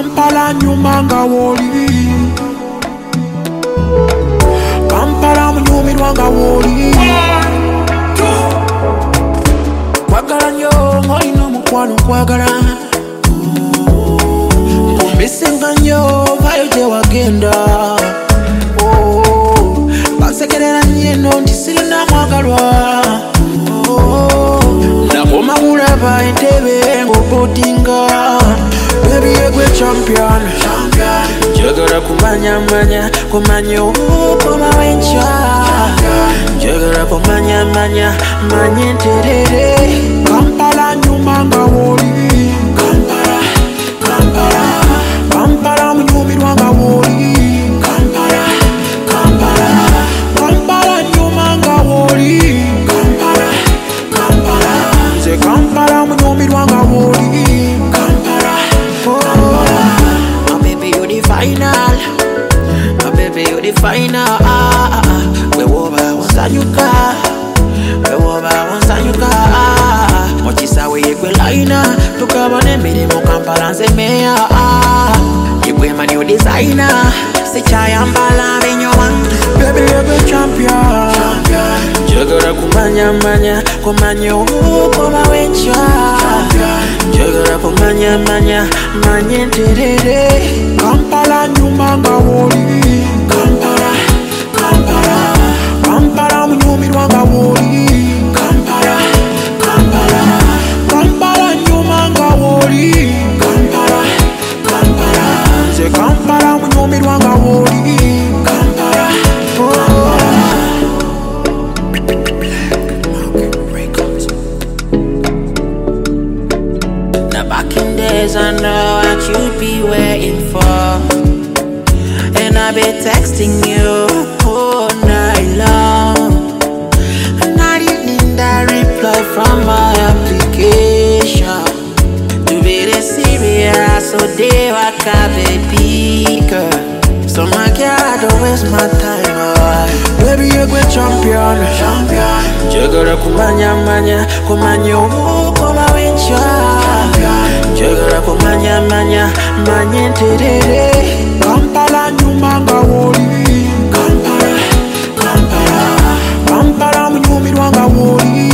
Kampala nyumanga woli, Kampala mnyumirwa nga woli. Kwagala nyo ngolina mukwano kwagala, mbisinga nyo vayo gye wagenda. Bansekerera nnyo nti sirina mwagalwa, nakoma kulaba entebe ng'obotinga. Baby yegwe champion, njagala kumanya kumanya okoma wencha. Njagala kumanya manya nterere. Kampala nyumanga woli, Kampala mnyumirwa nga woli. Kampala nyumanga woli, nze Kampala mnyumirwa nga woli. My baby you the final, my baby you the final. We woba wansanyuka, we woba wansanyuka. Mochisa we yegwe laina, tukabone mirimo Kampala nze meya. Yegwe man you designer, sichayambala vinyowa. Baby yegwe champion, njagala kumanya okoma wencha. Njagala kumanya nterere. Kampala nyumanga woli, Kampala mnyumirwa nga woli. Kampala nyumanga woli, nze Kampala mnyumirwa nga woli. Now back in days I know what you'd be waiting for, and I've been texting you all night long, and I didn't reply from my application. To be the serious, so they walk a baby girl. So my girl, don't waste my time, alright. Baby, you're a champion. Njagala kumanya okoma wencha. Njagala kumanya nterere. Kampala nyumanga woli, Kampala mnyumirwa nga woli.